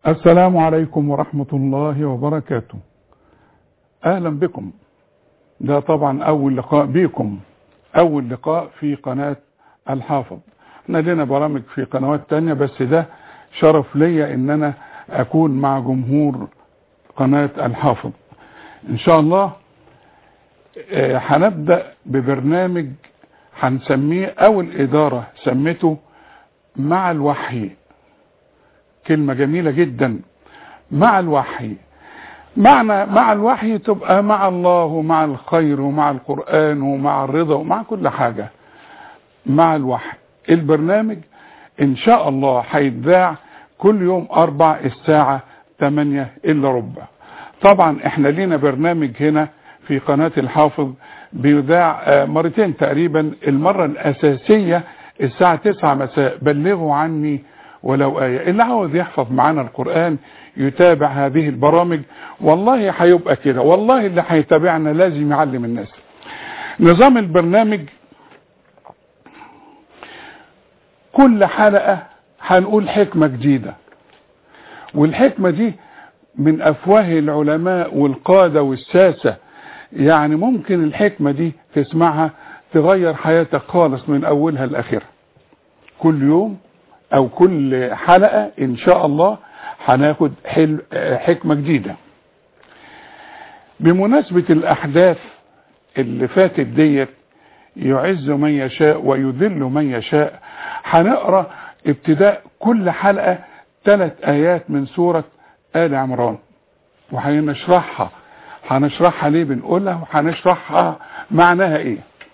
السلام عليكم ورحمة الله وبركاته. أهلا بكم. ده طبعا أول لقاء بيكم، أول لقاء في قناة الحافظ. احنا لنا برامج في قنوات تانية، بس ده شرف ليا ان انا اكون مع جمهور قناة الحافظ. ان شاء الله هنبدأ ببرنامج هنسميه او الادارة سمته مع الوحي. كلمة جميلة جدا، مع الوحي. معنى مع الوحي تبقى مع الله ومع الخير ومع القرآن ومع الرضا ومع كل حاجة. مع الوحي البرنامج ان شاء الله هيتذاع كل يوم 4 الساعة 8:15. طبعا احنا لينا برنامج هنا في قناة الحافظ بيذاع مرتين تقريبا. المرة الاساسية الساعة 9 مساء، بلغوا عني ولو آية. اللي عاوز يحفظ معانا القرآن يتابع هذه البرامج، والله هيبقى كده، والله اللي هيتابعنا لازم يعلم الناس. نظام البرنامج كل حلقة هنقول حكمة جديدة، والحكمة دي من أفواه العلماء والقادة والساسة. يعني ممكن الحكمة دي تسمعها تغير حياتك خالص من أولها لآخرها. كل يوم أو كل حلقة إن شاء الله هناخد حكمة جديدة. بمناسبة الأحداث اللي فاتت ديت، يعز من يشاء ويذل من يشاء، هنقرأ ابتداء كل حلقة 3 آيات من سورة آل عمران، وهنشرحها. هنشرحها ليه بنقولها، وهنشرحها معناها ايه.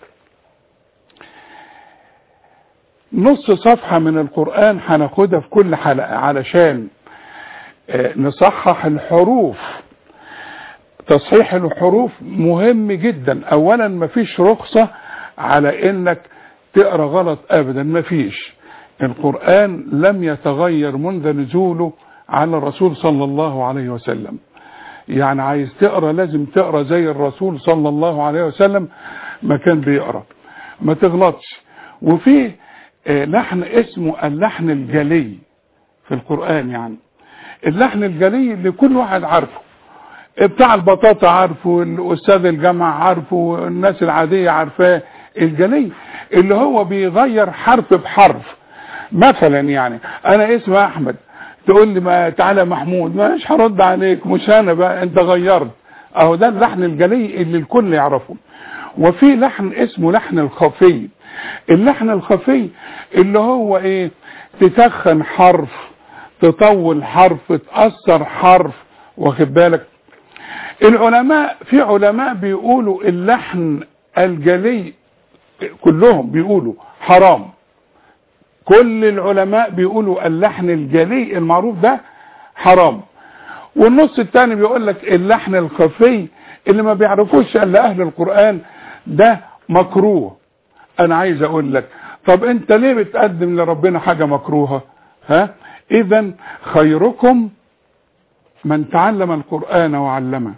نص صفحة من القرآن هناخدها في كل حلقة علشان نصحح الحروف. تصحيح الحروف مهم جدا. اولا مفيش رخصة على انك تقرأ غلط ابدا، مفيش. القرآن لم يتغير منذ نزوله على الرسول صلى الله عليه وسلم. يعني عايز تقرأ لازم تقرأ زي الرسول صلى الله عليه وسلم ما كان بيقرأ، ما تغلطش. وفي لحن اسمه اللحن الجلي في القرآن. يعني اللحن الجلي اللي كل واحد عارفه، بتاع البطاطا عارفه، الأستاذ الجامعة عارفه، والناس العادية عارفاه. الجلي اللي هو بيغير حرف بحرف. مثلا يعني انا اسمي احمد، تقول لي ما تعالى محمود، مش هرد عليك، مش انا بقى، انت غيرت. اهو ده اللحن الجلي اللي الكل يعرفه. وفي لحن اسمه لحن الخفي. اللحن الخفي اللي هو ايه، تتخن حرف، تطول حرف، تأثر حرف، واخد بالك. العلماء، في علماء بيقولوا اللحن الجلي كلهم بيقولوا حرام. كل العلماء بيقولوا اللحن الجلي المعروف ده حرام. والنص الثاني بيقول لك اللحن الخفي اللي ما بيعرفوش الا اهل القرآن ده مكروه. انا عايز اقول لك، طب انت ليه بتقدم لربنا حاجة مكروهة؟ اذا خيركم من تعلم القرآن وعلمه.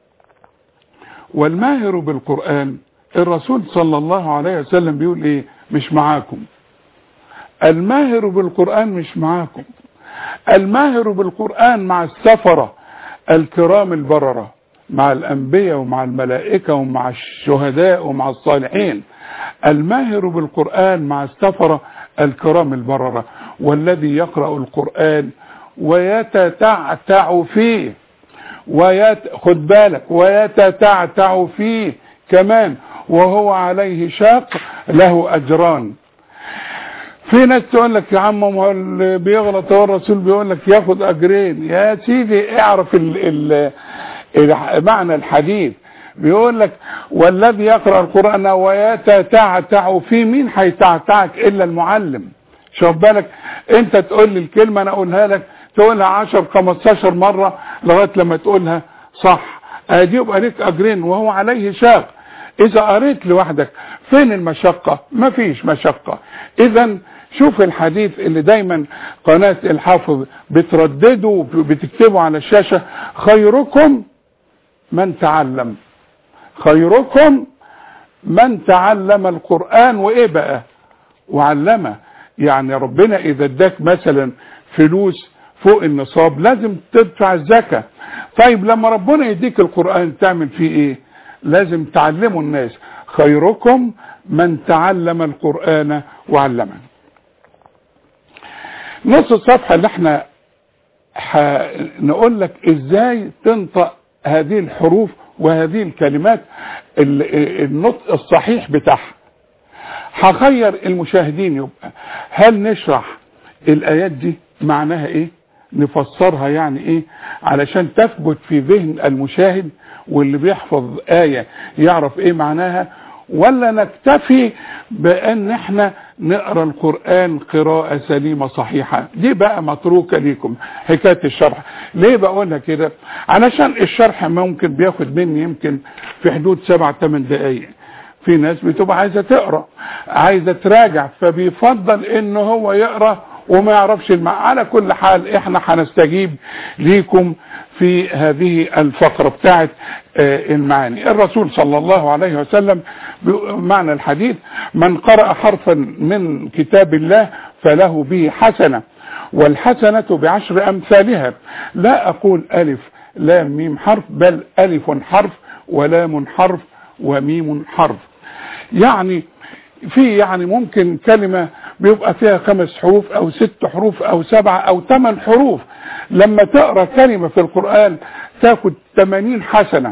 والماهر بالقرآن الرسول صلى الله عليه وسلم بيقول ايه؟ مش معاكم. الماهر بالقرآن مش معاكم. الماهر بالقرآن مع السفرة الكرام البررة، مع الأنبياء ومع الملائكة ومع الشهداء ومع الصالحين. الماهر بالقرآن مع السفرة الكرام البررة. والذي يقرأ القرآن ويتتعتع فيه، خد بالك، ويتتعتع فيه كمان وهو عليه شاق له أجران. في ناس تقول لك يا عم هو اللي بيغلط هو الرسول بيقول لك ياخد أجرين. يا سيدي اعرف معنى الحديث. بيقول لك والذي يقرأ القرآن ويتتعتع فيه. مين هيتعتعك الا المعلم؟ شوف بالك، انت تقول لي الكلمة انا اقولها لك، تقولها 10 15 مرة لغاية لما تقولها صح. ادي يبقى ليك اجرين وهو عليه شاق. اذا قريت لوحدك فين المشقة؟ مفيش مشقة. اذا شوف الحديث اللي دايما قناة الحافظ بتردده وبتكتبه على الشاشة: خيركم من تعلم. خيركم من تعلم القرآن وايه بقى؟ وعلمه. يعني ربنا اذا اداك مثلا فلوس فوق النصاب لازم تدفع الزكاة. طيب لما ربنا يديك القرآن تعمل فيه ايه؟ لازم تعلموا الناس. خيركم من تعلم القرآن وعلمه. نص الصفحة اللي احنا نقول لك ازاي تنطق هذه الحروف وهذه الكلمات النطق الصحيح بتاعها. هخير المشاهدين يبقى هل نشرح الآيات دي معناها ايه، نفسرها يعني ايه علشان تثبت في ذهن المشاهد واللي بيحفظ آية يعرف ايه معناها، ولا نكتفي بان احنا نقرأ القرآن قراءة سليمة صحيحة؟ دي بقى متروكة ليكم حكاية الشرح. ليه بقولها كده؟ علشان الشرح ممكن بياخد مني يمكن في حدود 7-8 دقايق. في ناس بتبقى عايزة تقرأ، عايزة تراجع، فبيفضل ان هو يقرأ وما يعرفش على كل حال احنا هنستجيب ليكم في هذه الفقرة بتاعت المعاني. الرسول صلى الله عليه وسلم معنى الحديث: من قرأ حرفا من كتاب الله فله به حسنة، والحسنة ب10 أمثالها. لا أقول ألف لام ميم حرف، بل ألف حرف ولام حرف وميم حرف. يعني ممكن كلمة بيبقى فيها 5 حروف او 6 حروف او 7 او 8 حروف. لما تقرأ كلمة في القرآن تاخد 80 حسنة.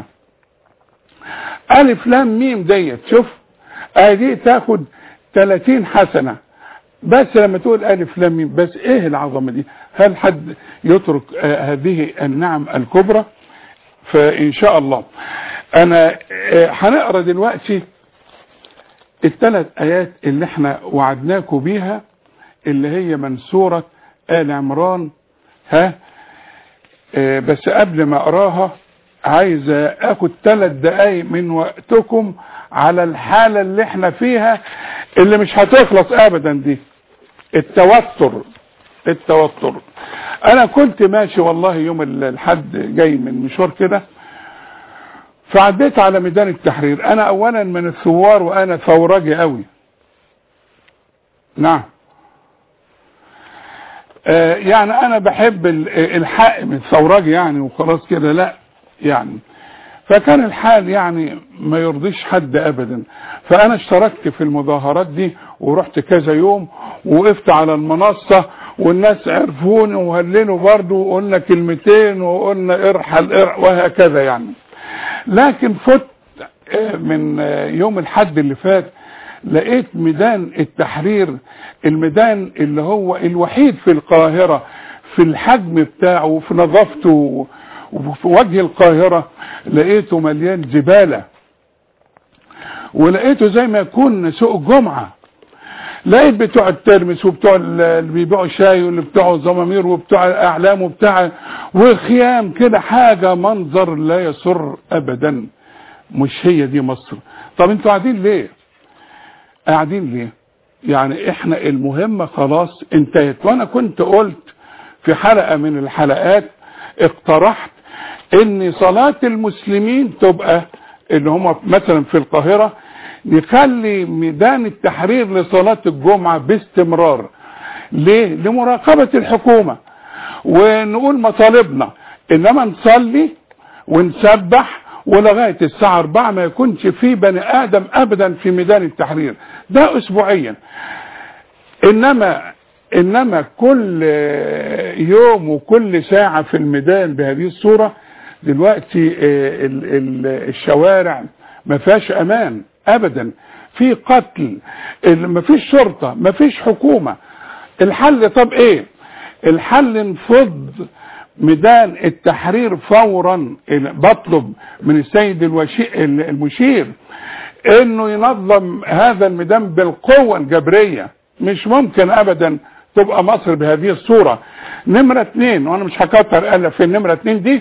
ألف لام ميم ديت شوف دي تاخد 30 حسنة بس لما تقول ألف لام ميم بس. ايه العظمة دي؟ هل حد يترك هذه النعم الكبرى؟ فإن شاء الله أنا هنقرأ دلوقتي ال3 آيات اللي احنا وعدناكم بيها، اللي هي من سورة آل عمران. بس قبل ما اقراها عايز اخد 3 دقايق من وقتكم على الحالة اللي احنا فيها اللي مش هتخلص ابدا، دي التوتر. انا كنت ماشي والله يوم الحد جاي من مشوار كده، فعديت على ميدان التحرير. انا اولا من الثوار وانا ثورجي قوي. نعم يعني انا بحب الحق من ثورجي يعني وخلاص كده، لا يعني. فكان الحال يعني ما يرضيش حد ابدا. فانا اشتركت في المظاهرات دي ورحت كذا يوم ووقفت على المنصة والناس عرفوني وهللوا برضه وقلنا كلمتين وقلنا ارحل وهكذا يعني. لكن فت من يوم الحد اللي فات لقيت ميدان التحرير، الميدان اللي هو الوحيد في القاهرة في الحجم بتاعه وفي نظافته وفي وجه القاهرة، لقيته مليان زبالة، ولقيته زي ما يكون سوق جمعة. لقيت بتوع الترمس وبتوع اللي بيبيعوا شاي واللي بتوع زمامير وبتوع الاعلام وبتاع وخيام كده، حاجة منظر لا يسر ابدا. مش هي دي مصر. طب انتوا قاعدين ليه؟ يعني احنا المهمة خلاص انتهت. وانا كنت قلت في حلقة من الحلقات، اقترحت ان صلاة المسلمين تبقى اللي هم مثلا في القاهرة نخلي ميدان التحرير لصلاة الجمعة باستمرار. ليه؟ لمراقبة الحكومة ونقول مطالبنا، انما نصلي ونسبح ولغاية الساعة 4 ما يكونش في بني آدم أبدا في ميدان التحرير. ده أسبوعيا. إنما كل يوم وكل ساعة في الميدان بهذه الصورة. دلوقتي الشوارع ما فيهاش أمان أبدا، في قتل، ما فيش شرطة، ما فيش حكومة. الحل طب إيه؟ الحل نفض ميدان التحرير فورا. بطلب من السيد المشير انه ينظم هذا الميدان بالقوة الجبرية. مش ممكن ابدا تبقى مصر بهذه الصورة. نمرة 2، وانا مش هكتر الا في النمرة 2 دي.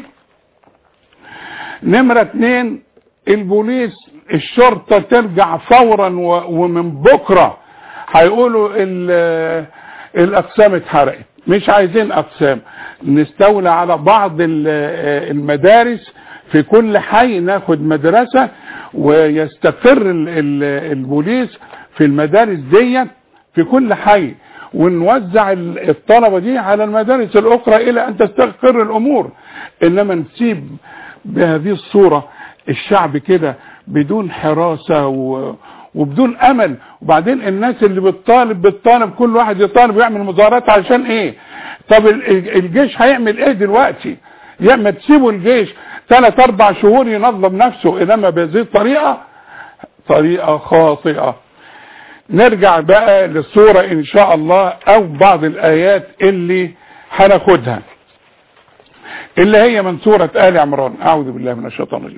نمرة 2 البوليس، الشرطة ترجع فورا، ومن بكرة هيقولوا الاقسام اتحرقت. مش عايزين اقسام، نستولى على بعض المدارس في كل حي، ناخد مدرسة ويستقر البوليس في المدارس دي في كل حي، ونوزع الطلبة دي على المدارس الأخرى إلى أن تستقر الأمور. إنما نسيب بهذه الصورة الشعب كده بدون حراسة وبدون أمل. وبعدين الناس اللي بتطالب كل واحد يطالب ويعمل مظاهرات عشان إيه؟ طب الجيش هيعمل إيه دلوقتي؟ ما تسيبوا الجيش 3-4 شهور ينظم نفسه، إنما بهذه الطريقة طريقة خاطئة. نرجع بقى للصورة إن شاء الله أو بعض الآيات اللي هناخدها، اللي هي من سورة آل عمران. أعوذ بالله من الشيطان الرجيم.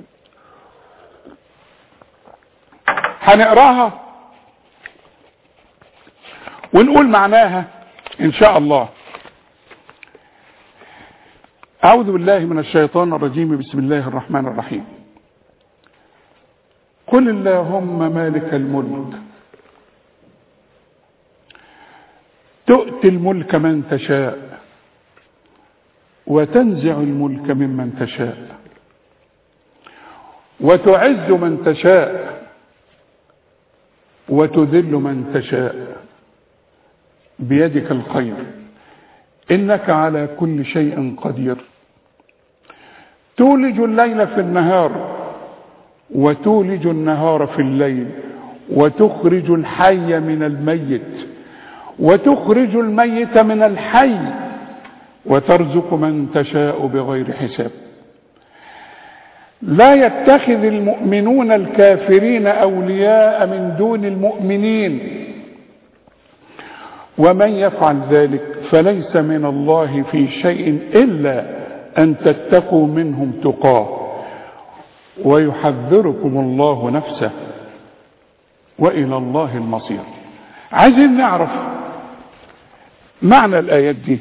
هنقراها ونقول معناها إن شاء الله. أعوذ بالله من الشيطان الرجيم. بسم الله الرحمن الرحيم. قل اللهم مالك الملك تؤتي الملك من تشاء وتنزع الملك ممن تشاء وتعز من تشاء وتذل من تشاء بيدك الخير إنك على كل شيء قدير. تولج الليل في النهار وتولج النهار في الليل وتخرج الحي من الميت وتخرج الميت من الحي وترزق من تشاء بغير حساب. لا يتخذ المؤمنون الكافرين أولياء من دون المؤمنين ومن يفعل ذلك فليس من الله في شيء إلا أن تتقوا منهم تقاه ويحذركم الله نفسه وإلى الله المصير. عايزين نعرف معنى الآيات دي.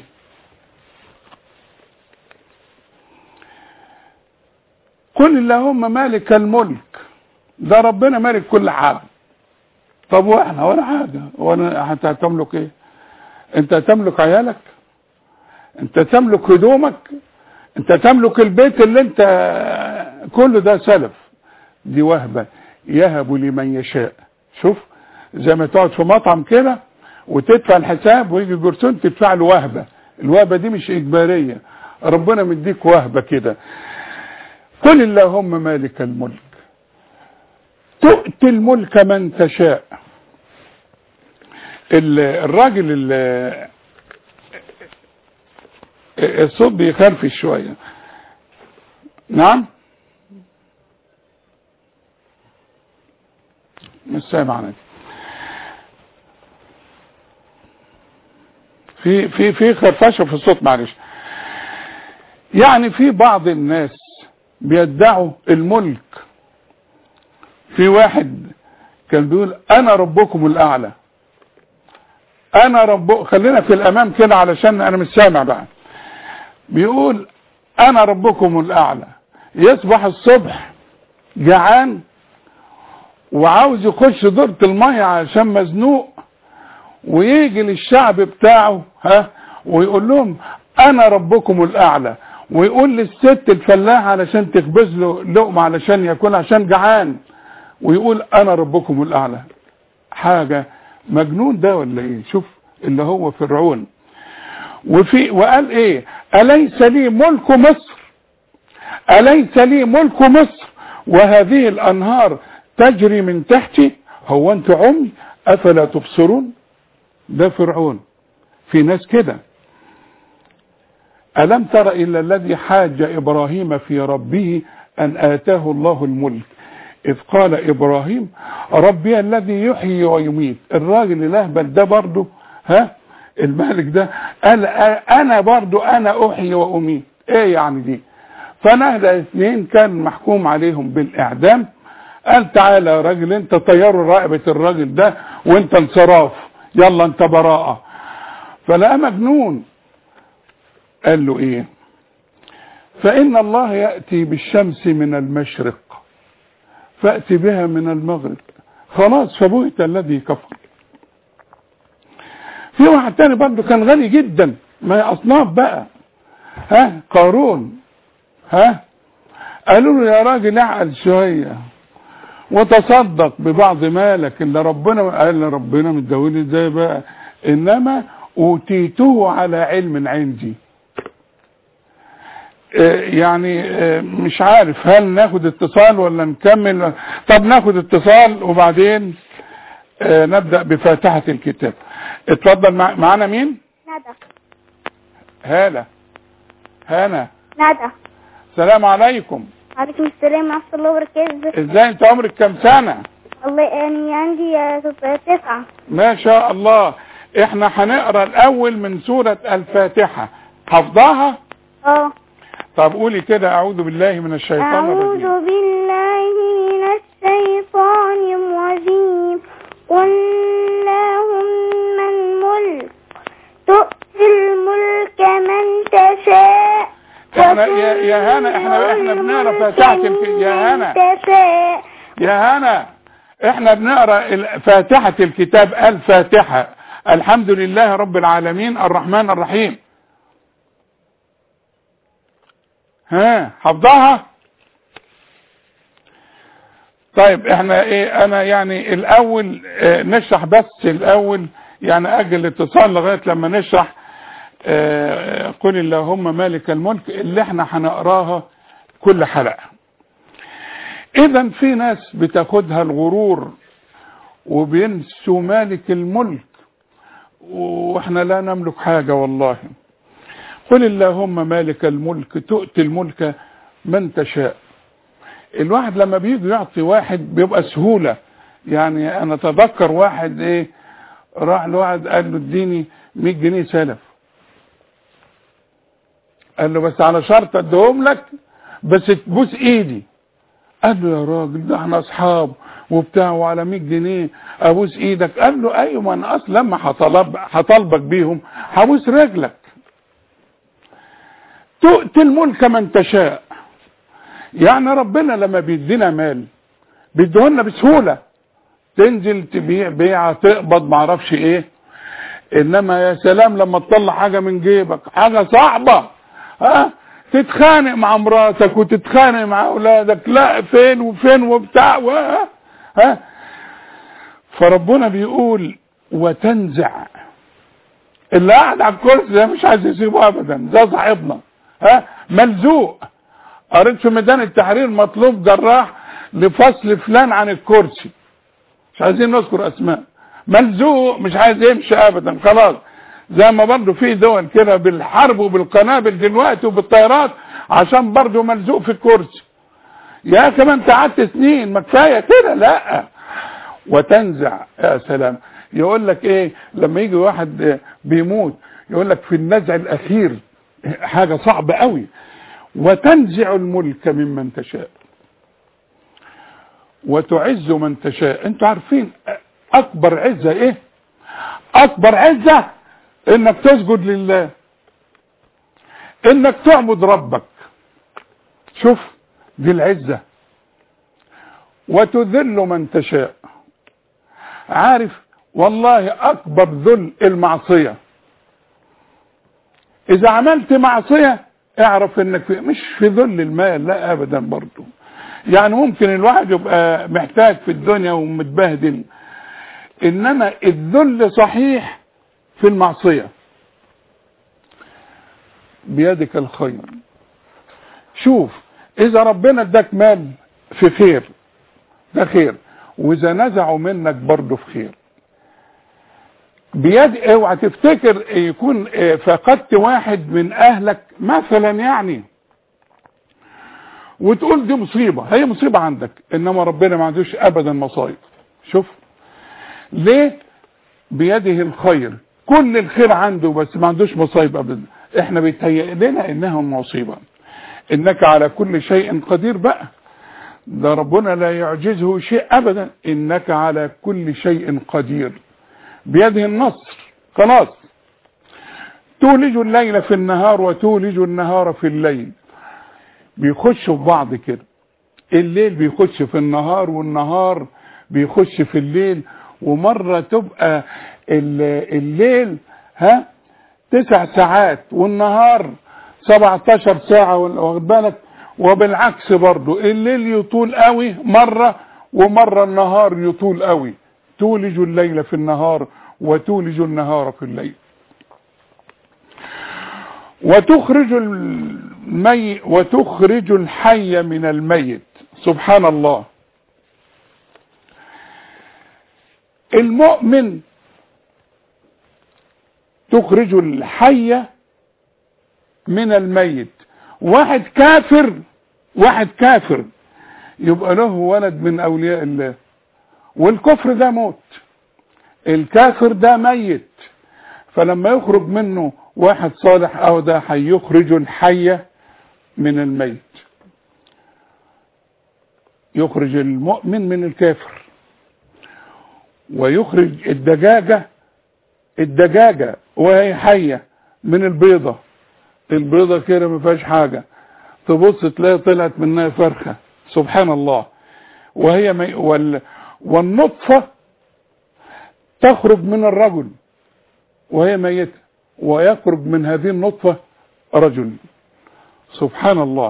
قل اللهم مالك الملك، ده ربنا مالك كل حاجة. طب واحنا ولا حاجة، وانا انت هتملك ايه؟ انت تملك عيالك؟ انت تملك هدومك؟ انت تملك البيت اللي انت كل ده سلف. دي وهبة يهب لمن يشاء. شوف زي ما تقعد في مطعم كده وتدفع الحساب ويجي جرسون تدفع له وهبة. الوهبة دي مش إجبارية، ربنا مديك وهبة كده. قل اللهم مالك الملك تؤتي الملك من تشاء. الراجل الصوت بيخرفش شوية. نعم مش سامع. في خرفشه في الصوت معلش. يعني في بعض الناس بيدعوا الملك. في واحد كان بيقول انا ربكم الاعلى، انا رب. خلينا في الامام كده علشان انا مش سامع بقى. بيقول انا ربكم الاعلى، يصبح الصبح جعان وعاوز يخش دورة المية عشان مزنوق، ويجي للشعب بتاعه ويقول لهم انا ربكم الاعلى، ويقول للست الفلاحة علشان تخبز له لقمة علشان ياكل عشان جعان، ويقول انا ربكم الاعلى. حاجة مجنون ده ولا ايه؟ شوف اللي هو فرعون. وقال ايه؟ اليس لي ملك مصر، اليس لي ملك مصر وهذه الانهار تجري من تحتي، هو انتوا عمي افلا تبصرون؟ ده فرعون. في ناس كده. ألم تر إلا الذي حاج إبراهيم في ربه أن آتاه الله الملك إذ قال إبراهيم ربي الذي يحيي ويميت. الراجل الأهبل ده برضه المالك ده قال أنا برضه أنا أحيي وأميت. إيه يعني دي؟ فنهدى اثنين كان محكوم عليهم بالإعدام، قال تعالى يا راجل انت طيروا رقبة الراجل ده وانت انصراف، يلا انت براءة. فلقى مجنون. قال له ايه؟ فإن الله يأتي بالشمس من المشرق فأتي بها من المغرب. خلاص فبهت الذي كفر. في واحد تاني برضه كان غني جدا، ما هي أصناف بقى، قارون. قالوا له يا راجل اعقل شوية وتصدق ببعض مالك اللي ربنا قال. ربنا مديهولي ازاي بقى؟ انما أوتيته على علم عندي. يعني مش عارف هل ناخد اتصال ولا نكمل؟ طب ناخد اتصال وبعدين نبدأ بفاتحة الكتاب. اتفضل. معانا مين؟ ندى. هالة. هانا. ندى. السلام عليكم. وعليكم السلام ورحمة الله وبركاته. ازاي انت؟ عمرك كام سنة؟ الله يعني عندي 9. ما شاء الله. احنا هنقرا الاول من سورة الفاتحة. حفظها؟ طب قولي كده. اعوذ بالله من الشيطان الرجيم. أعوذ بالله من الشيطان الرجيم. قل اللهم الملك تؤتي الملك من تشاء. احنا يا هنا احنا بنقرا فاتحة يا هنا يا هنا احنا بنقرا فاتحة الكتاب. الفاتحة. الحمد لله رب العالمين الرحمن الرحيم. ها حفظها؟ طيب احنا انا يعني الاول نشرح بس الاول، يعني اجل الاتصال لغاية لما نشرح قل اللهم مالك الملك اللي احنا هنقراها كل حلقة. اذا في ناس بتاخدها الغرور وبينسوا مالك الملك، واحنا لا نملك حاجة والله. قل اللهم مالك الملك تؤتي الملك من تشاء. الواحد لما بيجي يعطي واحد بيبقى سهولة. يعني انا اتذكر واحد راح لواحد قال له اديني 100 جنيه سلف. قال له بس على شرط اديهم لك بس تبوس ايدي. قال له يا راجل ده احنا اصحاب وبتاع وعلى 100 جنيه ابوس ايدك. قال له ايوه ما انا اصلا لما هطالبك بيهم هبوس رجلك. تؤتي الملك من تشاء. يعني ربنا لما بيدينا مال بيديهولنا بسهوله، تنزل تبيع بيعه تقبض معرفش ايه. انما يا سلام لما تطلع حاجه من جيبك حاجه صعبه، تتخانق مع مراتك وتتخانق مع اولادك، لا فين وفين وبتاع فربنا بيقول وتنزع. اللي قاعد على الكرسي ده مش عايز يسيبه ابدا، ده صاحبنا ملزوق. قريت في ميدان التحرير مطلوب جراح لفصل فلان عن الكرسي، مش عايزين نذكر اسماء، ملزوق مش عايز يمشي ابدا خلاص. زي ما برضه في دول كده بالحرب وبالقنابل دلوقتي وبالطيارات عشان برضه ملزوق في الكرسي. يا كمان انت قعدت سنين ما كفايه كده. لا وتنزع. يا سلام. يقول لك ايه لما يجي واحد بيموت يقول لك في النزع الاخير حاجه صعبه قوي. وتنزع الملك ممن تشاء وتعز من تشاء. انتوا عارفين اكبر عزه ايه؟ اكبر عزه انك تسجد لله، انك تعبد ربك. شوف دي العزه. وتذل من تشاء. عارف والله اكبر ذل المعصيه. اذا عملت معصيه اعرف انك مش في ذل المال، لا ابدا برضه. يعني ممكن الواحد يبقى محتاج في الدنيا ومتبهدل، انما الذل صحيح في المعصيه. بيدك الخير. شوف اذا ربنا اداك مال في خير ده خير، واذا نزعوا منك برضه في خير. بيد اوعى تفتكر يكون فقدت واحد من اهلك مثلا يعني وتقول دي مصيبه. هي مصيبه عندك، انما ربنا ما عندوش ابدا مصايب. شوف ليه؟ بيده الخير، كل الخير عنده بس ما عندوش مصايب ابدا. احنا بيتهيأ لنا انها مصيبه. انك على كل شيء قدير بقى، ده ربنا لا يعجزه شيء ابدا. انك على كل شيء قدير، بيده النصر خلاص. تولج الليل في النهار وتولج النهار في الليل. بيخشوا في بعض كده. الليل بيخش في النهار والنهار بيخش في الليل. ومرة تبقى الليل 9 ساعات والنهار 17 ساعة واخد بالك. وبالعكس برضو الليل يطول قوي مرة ومرة النهار يطول قوي. تولج الليل في النهار وتولج النهار في الليل. وتخرج الحي من الميت. سبحان الله. المؤمن تخرج الحي من الميت. واحد كافر يبقى له ولد من اولياء الله، والكفر ده موت، الكافر ده ميت، فلما يخرج منه واحد صالح او ده هيخرج الحي من الميت، يخرج المؤمن من الكافر، ويخرج الدجاجة وهي حية من البيضة كده ما فيهاش حاجة، تبص تلاقي طلعت منها فرخة. سبحان الله. وهي والنطفة تخرج من الرجل وهي ميتة، ويخرج من هذه النطفة رجل. سبحان الله.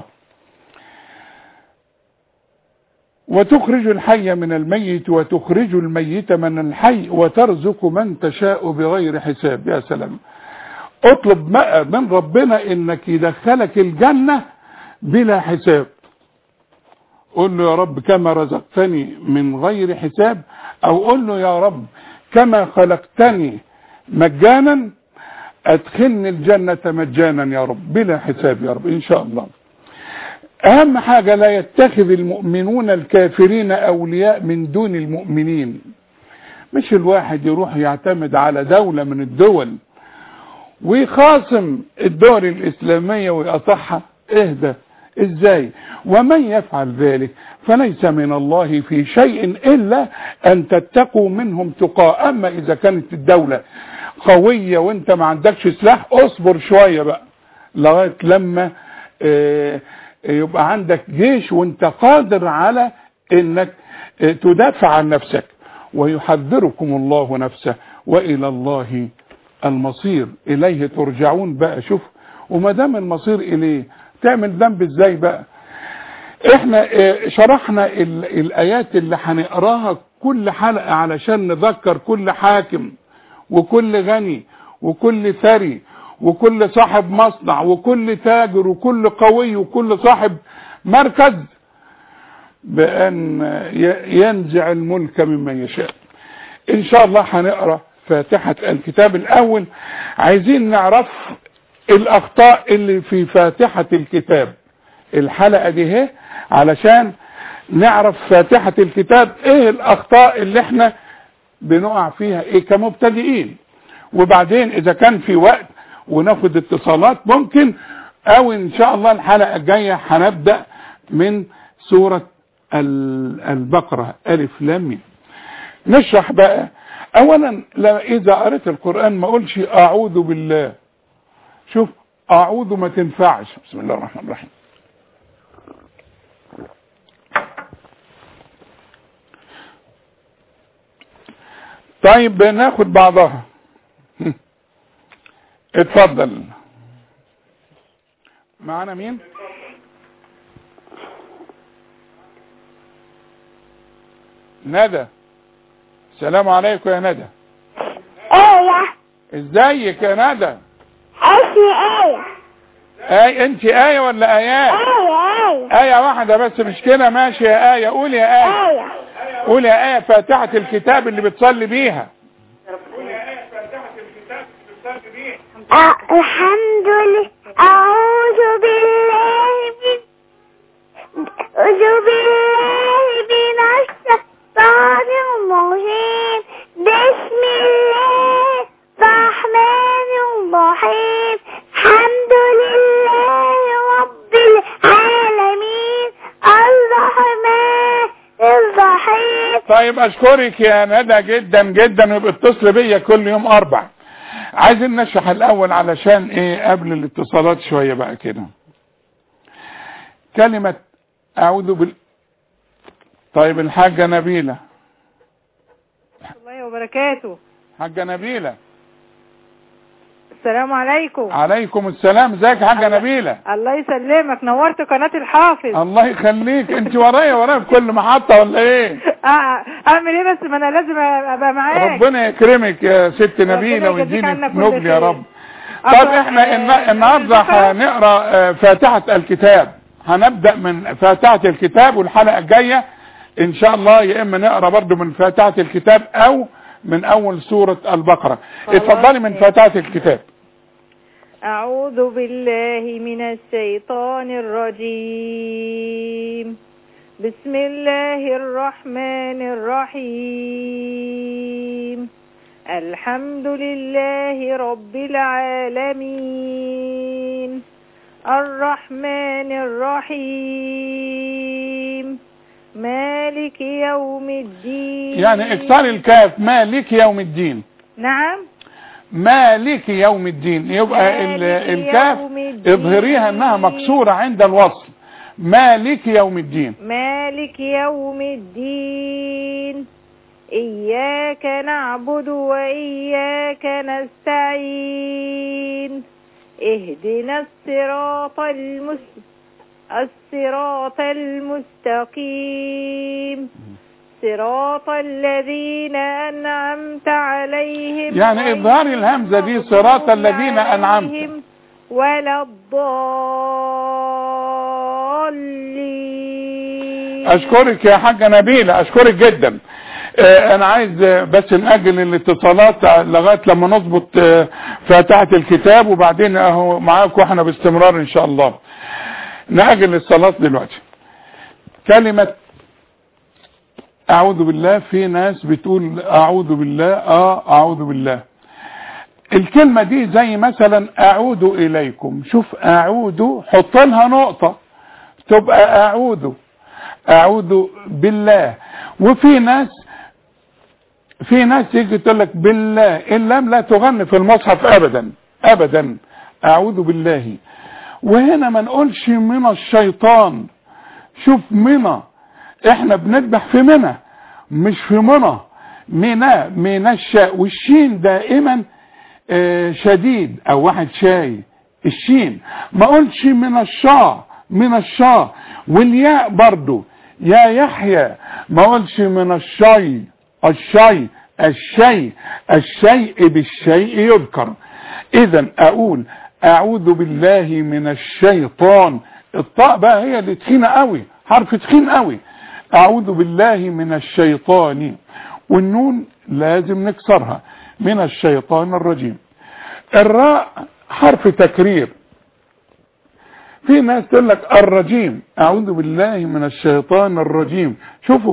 وتخرج الحي من الميت وتخرج الميت من الحي وترزق من تشاء بغير حساب. يا سلام. اطلب من ربنا انك يدخلك الجنة بلا حساب. قل له يا رب كما رزقتني من غير حساب، او قل له يا رب كما خلقتني مجانا ادخلني الجنة مجانا يا رب بلا حساب يا رب ان شاء الله. اهم حاجة لا يتخذ المؤمنون الكافرين اولياء من دون المؤمنين. مش الواحد يروح يعتمد على دولة من الدول ويخاصم الدول الاسلامية ويقطعها. اهدى ازاي؟ ومن يفعل ذلك فليس من الله في شيء الا ان تتقوا منهم تقاء. اما اذا كانت الدولة قوية وانت ما عندكش سلاح، اصبر شوية بقى لغاية لما يبقى عندك جيش وانت قادر على انك تدافع عن نفسك. ويحذركم الله نفسه والى الله المصير، اليه ترجعون بقى. شوف، وما دام المصير اليه تعمل ذنب ازاي بقى؟ احنا شرحنا الايات اللي هنقراها كل حلقة علشان نذكر كل حاكم وكل غني وكل ثري وكل صاحب مصنع وكل تاجر وكل قوي وكل صاحب مركز بأن ينزع الملك ممن يشاء. ان شاء الله هنقرأ فاتحة الكتاب الاول. عايزين نعرف الاخطاء اللي في فاتحة الكتاب. الحلقة دي هي علشان نعرف فاتحة الكتاب ايه الاخطاء اللي احنا بنقع فيها ايه كمبتدئين. وبعدين اذا كان في وقت وناخد اتصالات ممكن، او ان شاء الله الحلقة الجاية هنبدأ من سورة البقرة الف لام ميم. نشرح بقى. اولا اذا قرأت القرآن ما اقولش اعوذ بالله. شوف، اعوذ ما تنفعش. بسم الله الرحمن الرحيم. طيب ناخد بعضها. اتفضل. معنا مين؟ ندى. السلام عليكم يا ندى. ايه ازيك يا ندى؟ اسمي ايه. انت ايه ولا ايات؟ ايه ايه واحدة بس مش كده. ماشي يا ايه. قولي يا ايه. قولي يا ايه فاتحة الكتاب اللي بتصلي بيها. الحمد لله. أعوذ بالله من الشيطان الرجيم. بسم الله الرحمن الرحيم. الحمد لله رب العالمين الرحمن الرحيم. طيب اشكرك يا ندى جدا جدا، ويبقى اتصل بيا كل يوم اربع. عايزين نشرح الاول علشان ايه قبل الاتصالات شوية بقى كده. كلمة اعوذ طيب الحاجة نبيلة. الله وبركاته. حاجة نبيلة. السلام عليكم. عليكم السلام. ازيك يا حاجة نبيلة؟ الله يسلمك، نورت قناة الحافظ. الله يخليك. انت ورايا في كل محطة ولا ايه؟ اعمل ايه بس، ما انا لازم ابقى معاك. ربنا يكرمك يا ست نبيلة ويدينك نبل يا رب. طب احنا النهارده هنقرا فاتحة الكتاب. هنبدأ من فاتحة الكتاب، والحلقة الجاية ان شاء الله يا اما نقرا برضو من فاتحة الكتاب او من اول سورة البقرة. اتفضلي من فاتحة الكتاب. أعوذ بالله من الشيطان الرجيم. بسم الله الرحمن الرحيم. الحمد لله رب العالمين الرحمن الرحيم مالك يوم الدين. يعني اكسر الكاف، مالك يوم الدين. نعم، مالك يوم الدين، يبقى الكاف اظهريها انها مكسورة عند الوصل. مالك يوم الدين. مالك يوم الدين. إياك نعبد وإياك نستعين. اهدنا الصراط المستقيم صراط الذين أنعمت عليهم. يعني إظهار الهمزة دي صراط الذين أنعمت ولا الضالين. أشكرك يا حاجة نبيلة، أشكرك جدا. أنا عايز بس نأجل الاتصالات لغاية لما نضبط فاتحة الكتاب، وبعدين أهو معاكم احنا باستمرار إن شاء الله. نأجل الصلاة دلوقتي. كلمة أعوذ بالله، في ناس بتقول أعوذ بالله، أعوذ بالله. الكلمة دي زي مثلا أعود إليكم. شوف أعود، حط لها نقطة تبقى أعوذ بالله. وفي ناس يجي تقول لك بالله، اللام لا تغني في المصحف أبدا أبدا. أعوذ بالله. وهنا ما نقولش من الشيطان. شوف منى، احنا بنذبح في منى مش في منى. من الشاء، والشين دائما شديد او واحد شاي الشين. ما قلش من الشاء. والياء برضو يا يحيى، ما قلش من الشيء بالشيء يذكر. اذا اقول اعوذ بالله من الشيطان. الطاء بقى هي اللي تخينه قوي، حرف تخين قوي. اعوذ بالله من الشيطان، والنون لازم نكسرها، من الشيطان الرجيم. الراء حرف تكرير. في ناس تقول لك الرجيم، اعوذ بالله من الشيطان الرجيم. شوفوا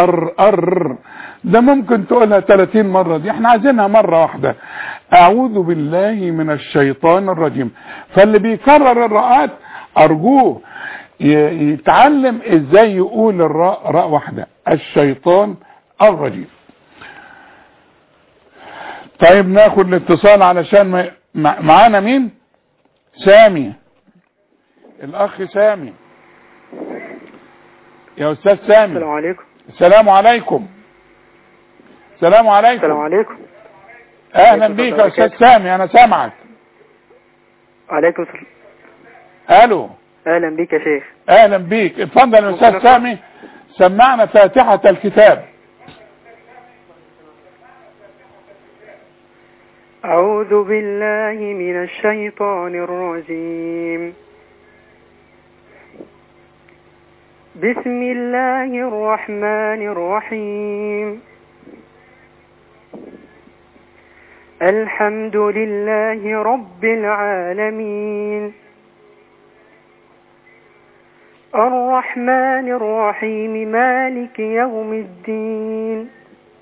ده ممكن تقولها 30 مرة، دي احنا عايزينها مرة واحدة. اعوذ بالله من الشيطان الرجيم. فاللي بيكرر الراءات ارجوه يتعلم ازاي يقول الراء راء واحدة. الشيطان الرجيم. طيب ناخد الاتصال علشان معانا مين؟ سامي، الاخ سامي. يا استاذ سامي. السلام عليكم. السلام عليكم. السلام عليكم. السلام عليكم. اهلا بيك يا استاذ سامي، انا سامعك. عليكم السلام. الو. اهلا بيك يا شيخ. اهلا بيك، اتفضل يا استاذ سامي، سمعنا فاتحة الكتاب. أعوذ بالله من الشيطان الرجيم. بسم الله الرحمن الرحيم. الحمد لله رب العالمين الرحمن الرحيم مالك يوم الدين.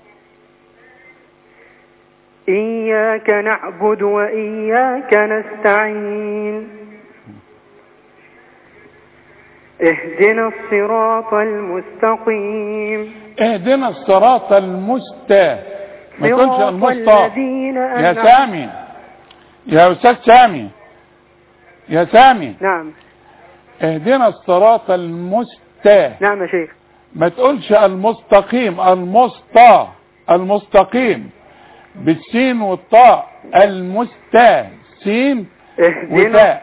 إياك نعبد وإياك نستعين. اهدنا الصراط المستقيم. اهدنا الصراط المستقيم، ما يكونش المستقيم. يا سامي، يا استاذ سامي، يا سامي. نعم. اهدنا الصراط المستقيم. نعم يا شيخ. ما تقولش المستقيم، المستقيم بالسين والطاء. سين وتاء.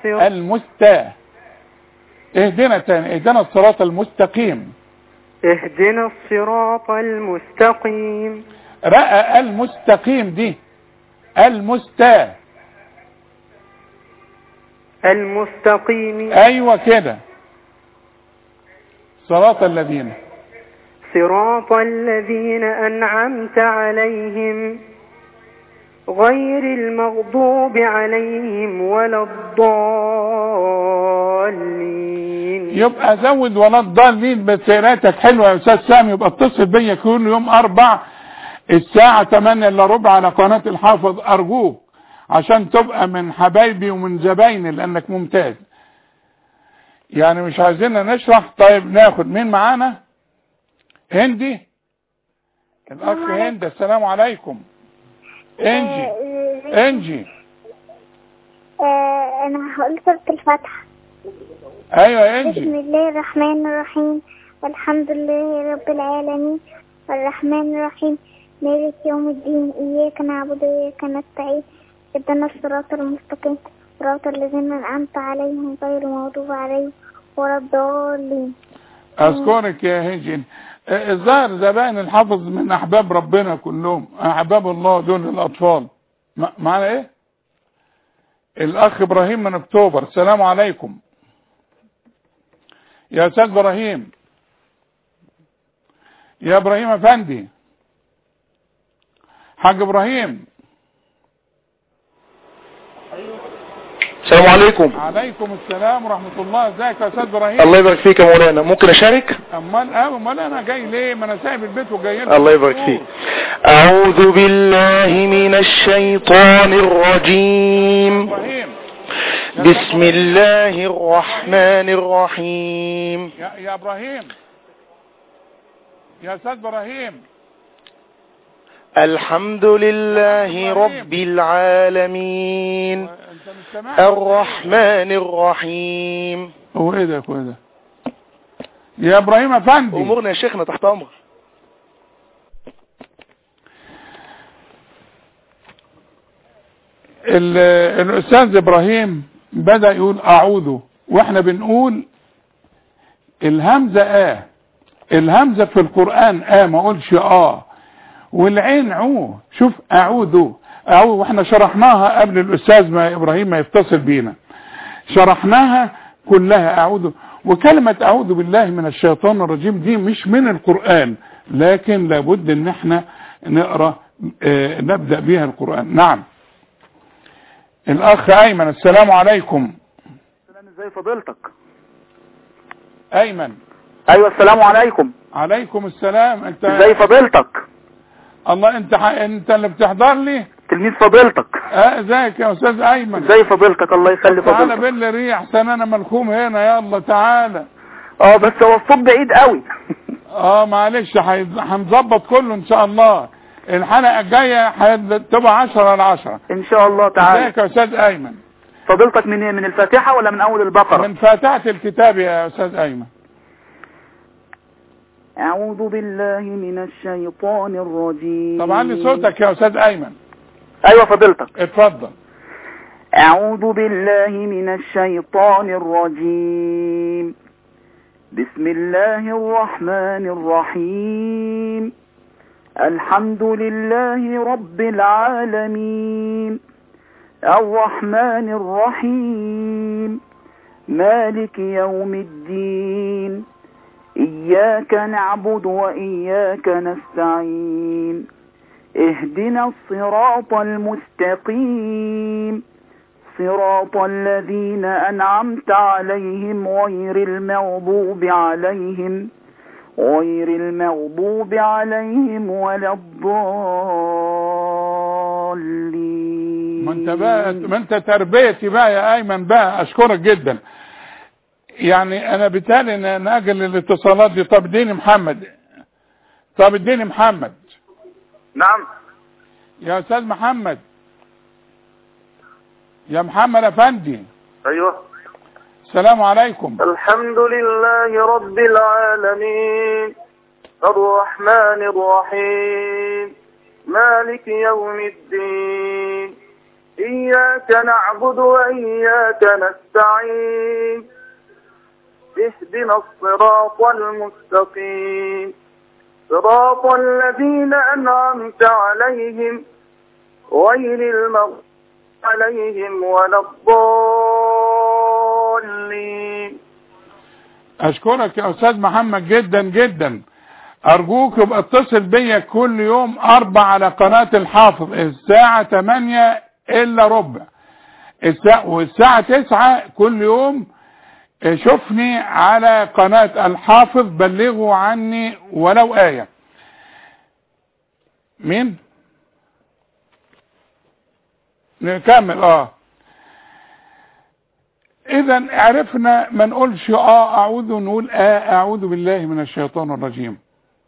اهدنا تاني، اهدنا الصراط المستقيم. اهدنا الصراط المستقيم. رأى المستقيم دي المستقيم. ايوه كده. صراط الذين أنعمت عليهم غير المغضوب عليهم ولا الضالين. يبقى زود ولا الضالين. بس قراءتك حلوه يا استاذ سامي. يبقى اتصل بيا كل يوم 4 الساعه 8 الا ربع على قناه الحافظ ارجوك، عشان تبقى من حبايبي ومن زبايني لانك ممتاز. يعني مش عايزيننا نشرح. طيب ناخد مين معانا؟ هندي. الاخ هند. السلام عليكم. انجي انا هقول سورة الفاتحة. ايوه يا انجي. بسم الله الرحمن الرحيم والحمد لله رب العالمين الرحمن الرحيم مالك يوم الدين اياك نعبد واياك نستعين اهدنا الصراط المستقيم صراط الذين انعمت عليهم غير المغضوب عليهم ولا الضالين. اذكرك يا هنجي. الظاهر زبائن الحافظ من احباب ربنا كلهم، احباب الله دول الاطفال. معنا ايه؟ الاخ ابراهيم من اكتوبر. السلام عليكم يا استاذ ابراهيم. يا ابراهيم افندي. حاج ابراهيم. السلام عليكم. عليكم السلام ورحمة الله. ازيك يا استاذ ابراهيم؟ الله يبارك فيك يا مولانا. ممكن اشارك؟ امال انا جاي ليه؟ ما انا سايب البيت وجاي لك. الله يبارك فيك. اعوذ بالله من الشيطان الرجيم. بسم الله الرحمن الرحيم. يا ابراهيم. يا استاذ ابراهيم. الحمد لله رب العالمين الرحمن الرحيم. هو ايه ده كده يا ابراهيم افندي؟ امورنا يا شيخنا تحت امر. الاستاذ ابراهيم بدأ يقول اعوذ، واحنا بنقول الهمزة الهمزة في القرآن ما اقولش والعين عو. شوف اعوذ واحنا شرحناها قبل الاستاذ ما ابراهيم ما يتصل بينا، شرحناها كلها اعوذ. وكلمة اعوذ بالله من الشيطان الرجيم دي مش من القرآن، لكن لابد ان احنا نقرأ نبدأ بها القرآن. نعم. الاخ ايمن. السلام عليكم. ازي فضيلتك؟ ايمن. ايوه السلام عليكم. عليكم السلام. انت ازي فضيلتك؟ الله انت اللي بتحضر لي؟ تلميذ فضيلتك. ازيك يا استاذ ايمن؟ ازي فضيلتك؟ الله يخلي فضيلتك. تعالى بالريح احسن انا ملخوم هنا. يلا تعالى. بس هو الصوت بعيد قوي. معلش هنظبط كله ان شاء الله. الحلقه الجايه هتبقى 10/10 ان شاء الله تعالى. ازيك يا استاذ ايمن؟ فضيلتك من الفاتحه ولا من اول البقره؟ من فاتحه الكتاب يا استاذ ايمن. أعوذ بالله من الشيطان الرجيم. طبعا لي صوتك يا أستاذ أيمن. أيوة فضيلتك. اتفضل. أعوذ بالله من الشيطان الرجيم. بسم الله الرحمن الرحيم. الحمد لله رب العالمين الرحمن الرحيم مالك يوم الدين إياك نعبد وإياك نستعين اهدنا الصراط المستقيم صراط الذين أنعمت عليهم غير المغضوب عليهم ولا الضالين. ما انت تربيتي بقى يا أيمن بقى. أشكرك جدا. يعني انا بالتالي ناجل الاتصالات دي. طب اديني محمد. نعم يا استاذ محمد. يا محمد افندي. ايوه. السلام عليكم. الحمد لله رب العالمين الرحمن الرحيم مالك يوم الدين إياك نعبد وإياك نستعين اهدنا الصراط المستقيم صراط الذين أنعمت عليهم غير المغضوب عليهم ولا الضالين. اشكرك يا استاذ محمد جدا جدا. ارجوك يبقى اتصل بيا كل يوم 4 على قناة الحافظ الساعة 8 الا ربع، والساعة 9 كل يوم شوفني على قناة الحافظ، بلغوا عني ولو آية. مين؟ نكمل. اذا عرفنا ما نقولش اعوذ، نقول اعوذ بالله من الشيطان الرجيم.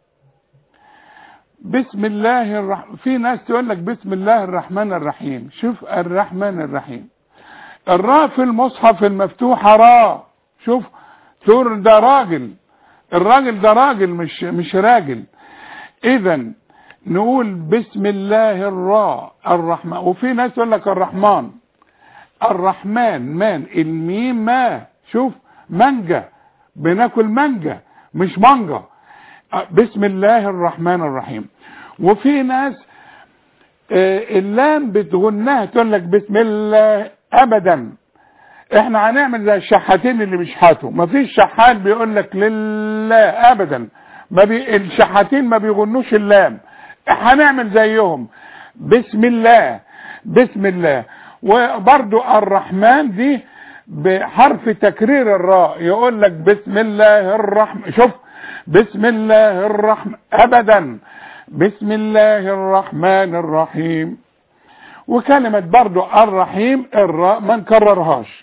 بسم الله الرحمن، في ناس تقول لك بسم الله الرحمن الرحيم. شوف الرحمن الرحيم، الراء في المصحف المفتوحة راء. شوف تقول ده راجل، الراجل ده راجل مش راجل. اذا نقول بسم الله الراء الرحمن. وفي ناس تقول لك الرحمن، الرحمن مان الميم ما. شوف مانجا، بناكل مانجا مش مانجا. بسم الله الرحمن الرحيم. وفي ناس اللام بتغنها تقول لك بسم الله. ابدا، احنا هنعمل زي الشحاتين اللي بيشحتوا. مفيش شحات بيقول لك لله ابدا، الشحاتين ما بيغنوش اللام، هنعمل زيهم بسم الله بسم الله. وبرضو الرحمن دي بحرف تكرير الراء، يقول لك بسم الله الرحمن. شوف بسم الله الرحمن، ابدا بسم الله الرحمن الرحيم. وكلمة برضو الرحيم الراء ما نكررهاش.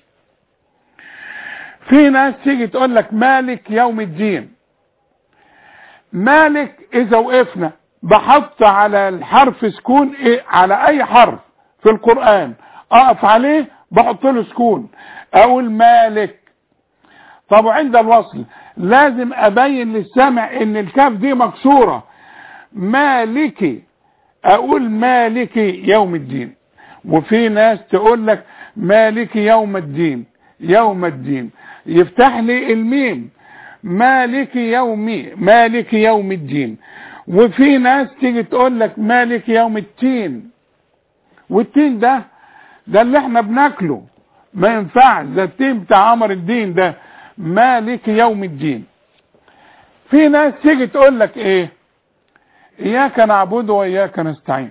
في ناس تيجي تقول لك مالك يوم الدين. مالك اذا وقفنا بحط على الحرف سكون، على اي حرف في القرآن اقف عليه بحط له سكون، اقول مالك. طب عند الوصل لازم ابين للسامع ان الكاف دي مكسورة. مالكي، اقول مالكي يوم الدين. وفي ناس تقول لك مالكي يوم الدين، يوم الدين يفتح لي الميم مالكي يومي، مالكي يوم الدين. وفي ناس تيجي تقول لك مالك يوم التين، والتين ده اللي احنا بناكله ما ينفعش، ده التين بتاع عمر الدين ده. مالك يوم الدين. في ناس تيجي تقول لك ايه؟ اياك نعبد واياك نستعين.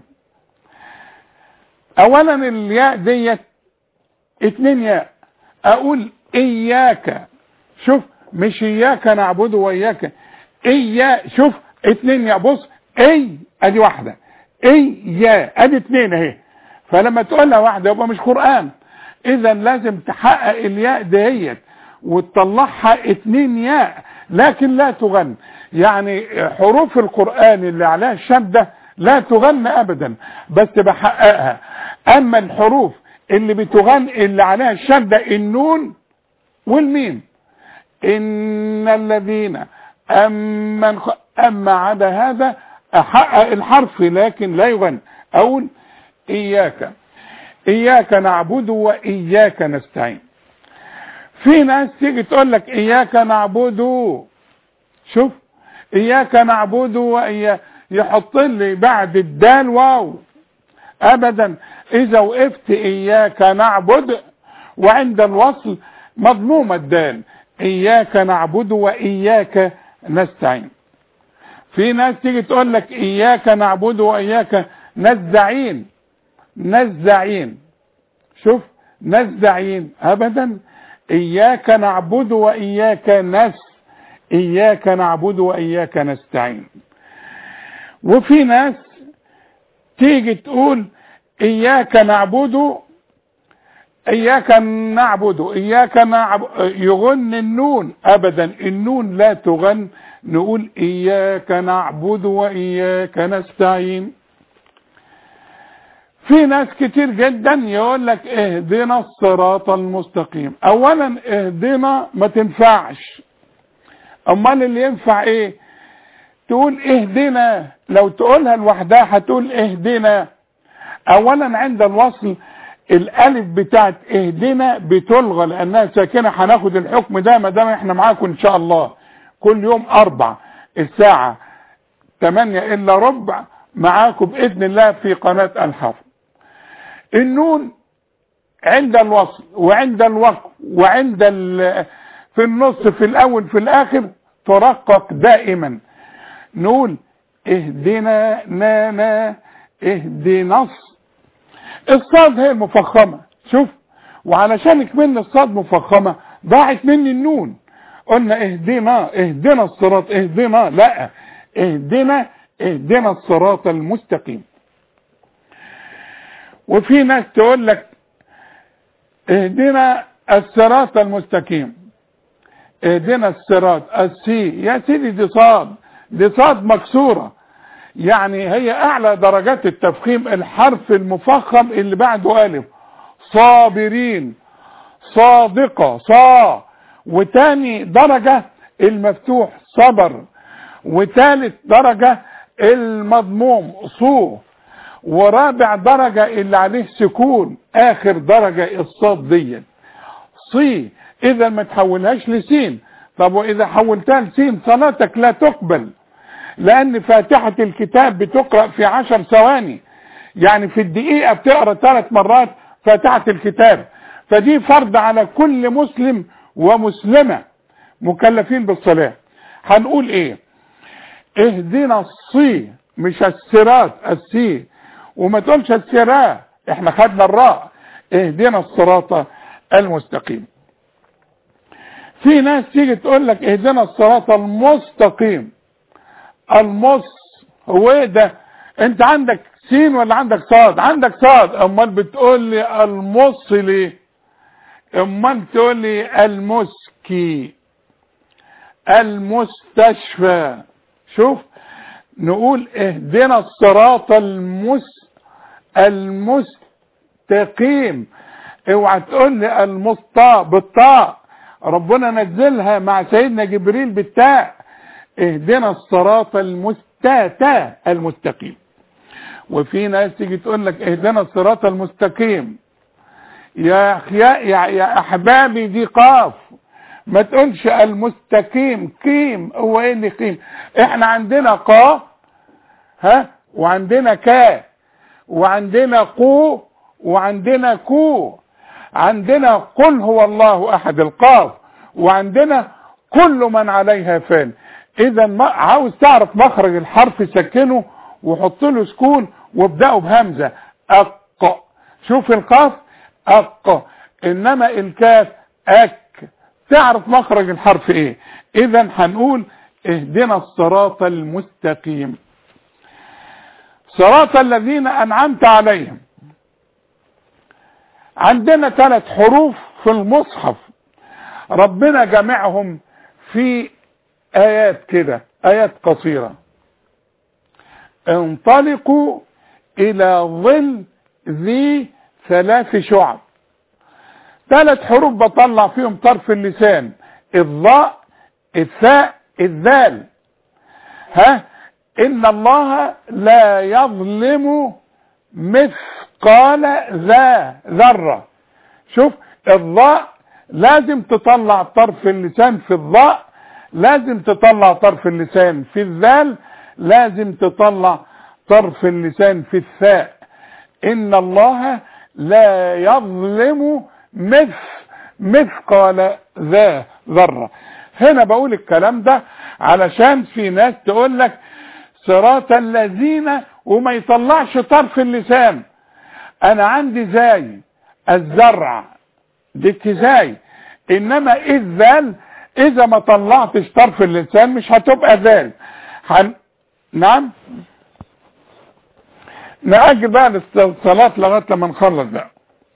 اولا الياء ديت 2 ياء، اقول اياك. شوف مش اياك نعبد واياك، اياك. شوف 2 ياء، بص اي ادي واحدة، اي يا ادي 2 اهي. فلما تقولها واحدة يبقى مش قرآن. اذا لازم تحقق الياء ديت وتطلعها 2 ياء، لكن لا تغن. يعني حروف القرآن اللي عليها الشدة لا تغن ابدا، بس بحققها. اما الحروف اللي بتغن اللي عليها الشدة النون والميم، ان الذين اما عدا هذا احقق الحرف لكن لا يغن. اقول اياك نعبد واياك نستعين. في ناس تيجي تقول لك اياك نعبد، شوف اياك نعبد واياك، يحط لي بعد الدال واو. ابدا، اذا وقفت اياك نعبد وعند الوصل مضمومة الدال، اياك نعبد واياك نستعين. في ناس تيجي تقول لك اياك نعبد واياك نستعين، نستعين. شوف نستعين، ابدا اياك نعبد واياك اياك نعبد واياك نستعين. وفي ناس تيجي تقول اياك نعبد يغن النون. ابدا النون لا تغن، نقول اياك نعبد واياك نستعين. في ناس كتير جدا يقول لك اهدنا الصراط المستقيم. اولا اهدنا ما تنفعش، امال اللي ينفع ايه؟ تقول اهدنا. لو تقولها لوحدها هتقول اهدنا. اولا عند الوصل الالف بتاعت اهدنا بتلغى لانها ساكنه. هناخد الحكم ده ما دام احنا معاكم ان شاء الله كل يوم 4 الساعه 8 الا ربع معاكم باذن الله في قناه الحافظ. النون عند الوصل وعند الوقف وعند في النص، في الاول، في الاخر، ترقق دائما. نقول اهدنا نانا اهدنا. الصاد هي المفخمة، شوف، وعلشان كمان الصاد مفخمة ضاعت مني النون. قلنا اهدنا الصراط، اهدنا، لا، اهدنا الصراط المستقيم. وفي ناس تقول لك اهدنا الصراط المستقيم، اهدنا الصراط السي، يا سيدي دي صاد مكسورة، يعني هي اعلى درجات التفخيم، الحرف المفخم اللي بعده الف. صابرين، صادقة، وتاني درجة المفتوح صبر، وتالت درجة المضموم صو، ورابع درجة اللي عليه سكون، اخر درجة الصاد دي صي. اذا ما تحولهاش لسين. طب واذا حولتها لسين صلاتك لا تقبل، لان فاتحة الكتاب بتقرأ في 10 ثواني، يعني في الدقيقة بتقرأ 3 مرات فاتحة الكتاب. فدي فرض على كل مسلم ومسلمة مكلفين بالصلاة. هنقول ايه؟ اهدنا الصي، مش الصراط، السي، وما تقولش السراء، احنا خدنا الراء. اهدنا الصراط المستقيم. في ناس تيجي تقول لك اهدنا الصراط المستقيم. هو ايه ده؟ انت عندك سين ولا عندك صاد؟ عندك صاد، امال بتقول لي المص ليه؟ امال تقول لي المسكي، المستشفى. شوف، نقول اهدنا الصراط المستقيم. اوعى تقول لي المسطاء بالطاء، ربنا نزلها مع سيدنا جبريل بالتاء. اهدنا الصراط المستقيم. وفي ناس تيجي تقول لك اهدنا الصراط المستقيم، يا احبابي دي قاف، ما تقولش المستقيم قيم. هو ايه اللي قيم؟ احنا عندنا قا، وعندنا كا، وعندنا قو، وعندنا كو، عندنا قل هو الله احد القاف، وعندنا كل من عليها فان. اذا عاوز تعرف مخرج الحرف سكنه وحط له سكون وابدأه بهمزة اق. شوف القاف اق، انما الكاف اك. تعرف مخرج الحرف ايه؟ اذا هنقول اهدنا الصراط المستقيم، صراط الذين انعمت عليهم. عندنا 3 حروف في المصحف، ربنا جمعهم في ايات كده، ايات قصيرة. انطلقوا الى ظل ذي 3 شعب. 3 حروف بطلع فيهم طرف اللسان، الضاء، الثاء، الذال. ان الله لا يظلم مثقال ذرة. شوف، الضاء لازم تطلع طرف اللسان في الضاء، لازم تطلع طرف اللسان في الذال، لازم تطلع طرف اللسان في الثاء. ان الله لا يظلم مثقال ذرة. هنا بقول الكلام ده علشان في ناس تقول لك صراط الذين وما يطلعش طرف اللسان. انا عندي زي الزرع دي اتزاي، انما الذال اذا ما طلعتش طرف اللسان مش هتبقى ذال. نعم، نأجل بقى الصلاة لغاية لما نخلص بقى.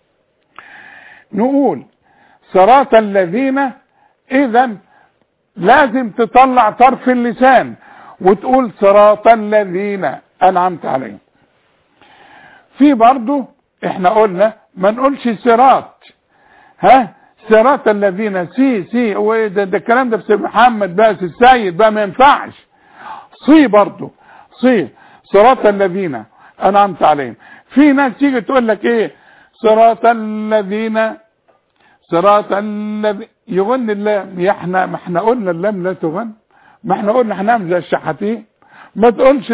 نقول صراط الذين، اذا لازم تطلع طرف اللسان وتقول صراط الذين انعمت عليهم. في برضو احنا قلنا ما نقولش صراط، صراط الذين سي وده الكلام ده بسيد محمد بقى، السيد بقى ما ينفعش. صي برضو، صي صراط الذين انعمت عليهم. في ناس تيجي تقول لك ايه صراط الذين يغن اللام. ما احنا قلنا اللام لا تغن، ما احنا قلنا هنعمل زي الشحاتين. ما تقولش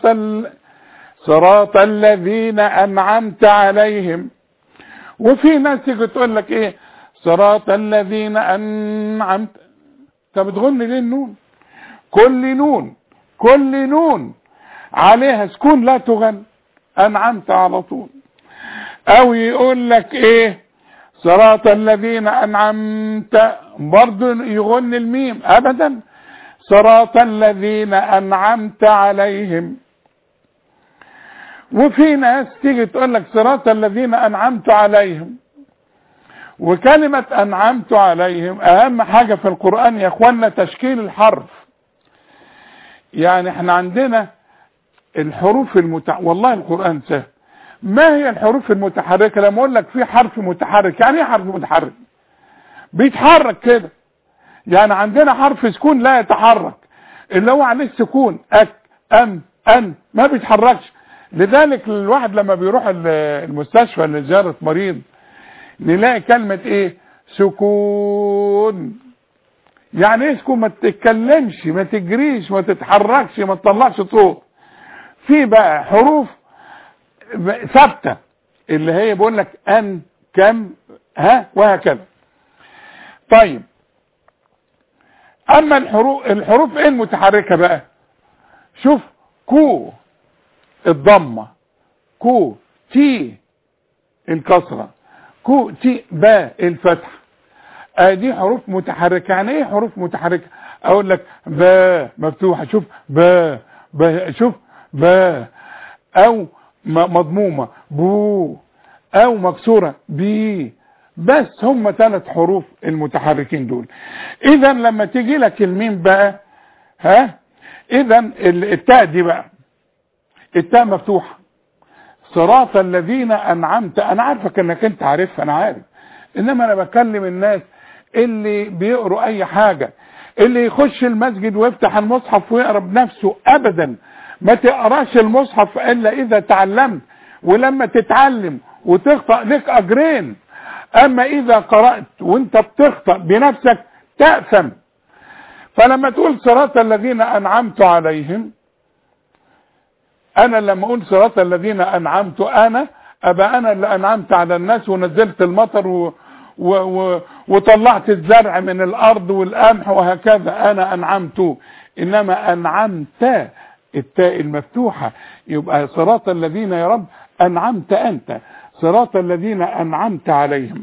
صراط الذين انعمت عليهم. وفي ناس تيجي تقول لك ايه صراط الذين أنعمت. انت بتغني ليه النون؟ كل نون عليها سكون لا تغن، أنعمت على طول. أو يقول لك إيه صراط الذين أنعمت، برضه يغني الميم أبدا، صراط الذين أنعمت عليهم. وفي ناس تيجي تقول لك صراط الذين أنعمت عليهم، وكلمة أنعمت عليهم أهم حاجة في القرآن يا أخوانا تشكيل الحرف. يعني احنا عندنا الحروف والله القرآن سهل. ما هي الحروف المتحركة؟ لما اقول لك في حرف متحرك، يعني ايه حرف متحرك؟ بيتحرك كده. يعني عندنا حرف سكون لا يتحرك، اللي هو عليه السكون، أن ما بيتحركش. لذلك الواحد لما بيروح المستشفى لزيارة مريض نلاقي كلمة ايه؟ سكون. يعني ايه سكون؟ ما تتكلمش، ما تجريش، ما تتحركش، ما تطلعش صوت. في بقى حروف ثابته اللي هي بيقول لك ان، كم، ها، وهكذا. طيب اما الحروف ايه المتحركه بقى؟ شوف، كو الضمه، كو تي الكسره، كو تي با الفتح. دي حروف متحركه. يعني ايه حروف متحركه؟ اقول لك با مفتوحه، شوف با شوف با، او مضمومه بو، او مكسوره بي. بس هم 3 حروف المتحركين دول. اذا لما تيجي لك الميم بقى، ها، اذا التاء دي بقى، التاء مفتوحه، صراط الذين انعمت. انا عارفك انك انت عارفها، انا عارف، انما انا بكلم الناس اللي بيقروا اي حاجه، اللي يخش المسجد ويفتح المصحف ويقرا بنفسه. ابدا ما تقراش المصحف الا اذا تعلمت، ولما تتعلم وتخطأ لك اجرين. اما اذا قرأت وانت بتخطأ بنفسك تأثم. فلما تقول صراط الذين انعمت عليهم، انا لما اقول صراط الذين انعمت، انا ابقى انا اللي انعمت على الناس ونزلت المطر وطلعت الزرع من الارض والقمح وهكذا، انا انعمت. انما انعمت التاء المفتوحة، يبقى صراط الذين يا رب انعمت انت، صراط الذين انعمت عليهم.